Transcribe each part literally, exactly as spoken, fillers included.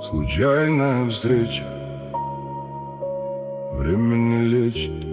Случайная встреча время не лечит.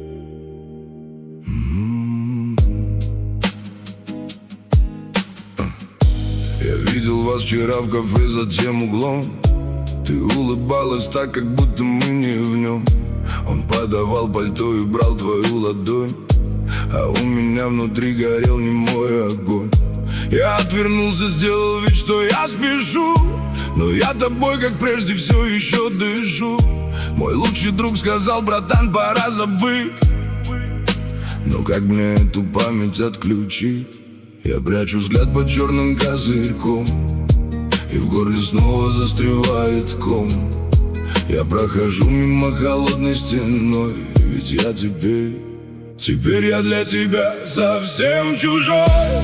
Я видел вас вчера в кафе за тем углом. Ты улыбалась так, как будто мы не в нем. Он подавал пальто и брал твою ладонь, а у меня внутри горел немой огонь. Я отвернулся, сделал вид, что я спешу, но я тобой, как прежде, все еще дышу. Мой лучший друг сказал: братан, пора забыть. Но как мне эту память отключить? Я прячу взгляд под черным козырьком, и в горле снова застревает ком. Я прохожу мимо холодной стеной, ведь я теперь, теперь я для тебя совсем чужой.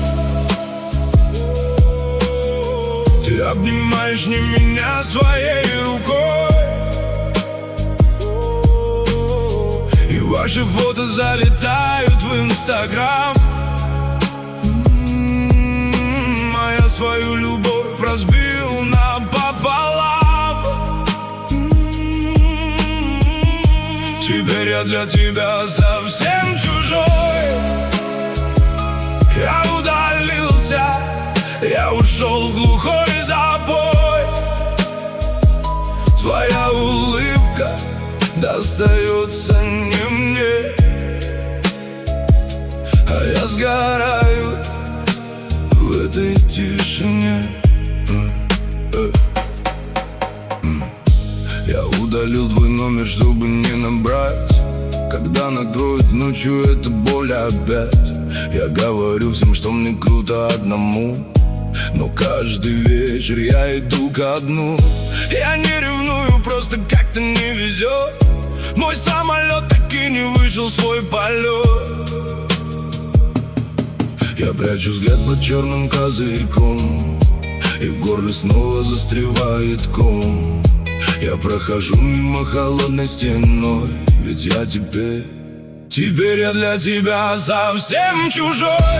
Ты обнимаешь не меня своей рукой, и ваши фото залетают в Инстаграм. А я свою любовь разбил напополам. Теперь я для тебя совсем чужой. Я удалился, я ушел в глухой запой. Твоя улыбка достается не мне, а я сгораю в этой тишине. Я удалил твой номер, чтобы не набрать. Когда накроет ночью эта боль опять, я говорю всем, что мне круто одному, но каждый вечер я иду ко дну. Я не ревную, просто как-то не везет. Мой самолет так и не вышел в свой полет. Я прячу взгляд под черным козырьком, и в горле снова застревает ком. Я прохожу мимо холодной стеной, ведь я теперь, теперь я для тебя совсем чужой.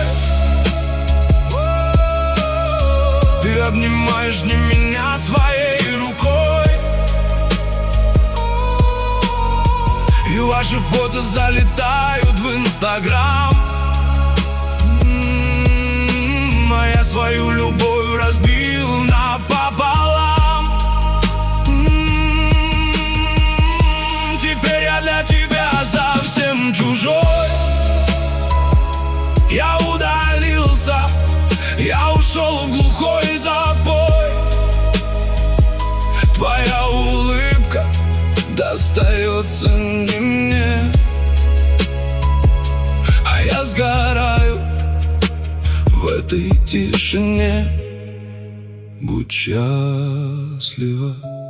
Ты обнимаешь не меня своей рукой, и ваши фото залетают в Инстаграм. А я свою любовь разбил напополам. Теперь я для тебя совсем чужой. Я удалился, я ушел в глухой запой. Твоя улыбка достается не мне, а я сгораю в этой тишине. Будь счастлива.